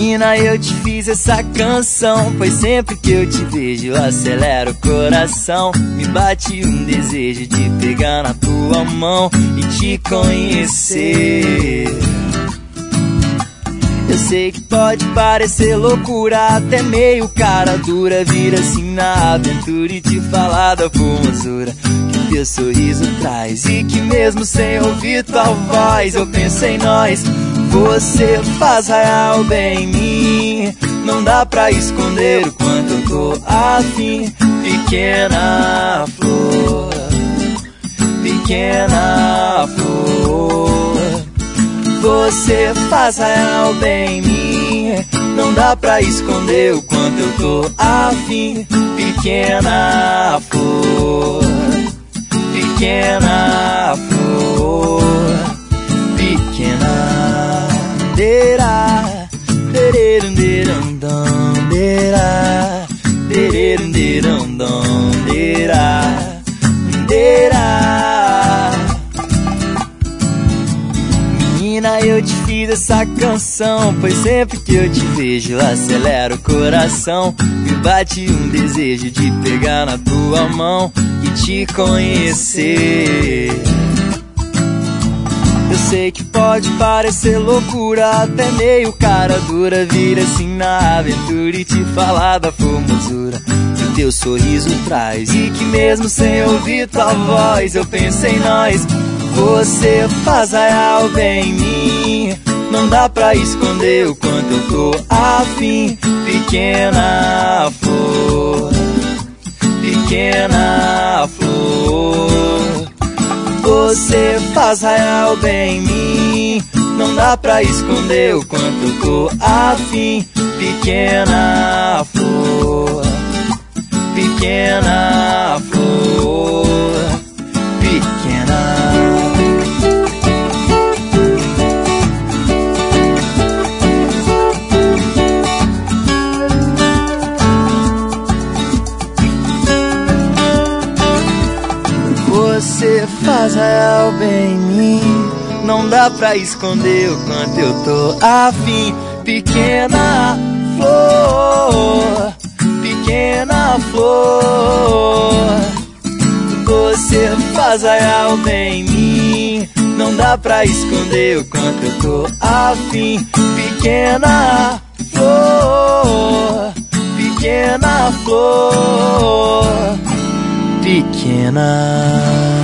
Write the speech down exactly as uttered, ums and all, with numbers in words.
Menina, eu te fiz essa canção, pois sempre que eu te vejo acelera o coração. Me bate um desejo de pegar na tua mão e te conhecer. Eu sei que pode parecer loucura, até meio cara dura, vir assim na aventura e te falar da formosura que teu sorriso traz, e que mesmo sem ouvir tua voz eu penso em nós. Você faz raiar o bem em mim, não dá pra esconder o quanto eu tô afim. Pequena flor, pequena flor, você faz raiar o bem em mim, não dá pra esconder o quanto eu tô afim. Pequena flor, pequena flor, pequena deira, dererum deram dam deira, dererum deram dam deira, deira. Menina, eu te fiz essa canção, pois sempre que eu te vejo acelera o coração. Me bate um desejo de pegar na tua mão e te conhecer. Eu sei que pode parecer loucura, até meio cara dura, vir assim na aventura e te falar da formosura que teu sorriso traz, e que mesmo sem ouvir tua voz eu penso em nós. Você faz raiar o bem em mim, não dá pra esconder o quanto eu tô afim. Pequena flor, pequena flor, você faz raiar o bem em mim, não dá pra esconder o quanto eu tô afim. Pequena flor, pequena flor, pequena. Você faz raiar o bem em mim, não dá pra esconder o quanto eu tô afim. Pequena flor, pequena flor, você faz raiar o bem em mim, não dá pra esconder o quanto eu tô afim. Pequena flor, pequena flor, pequena.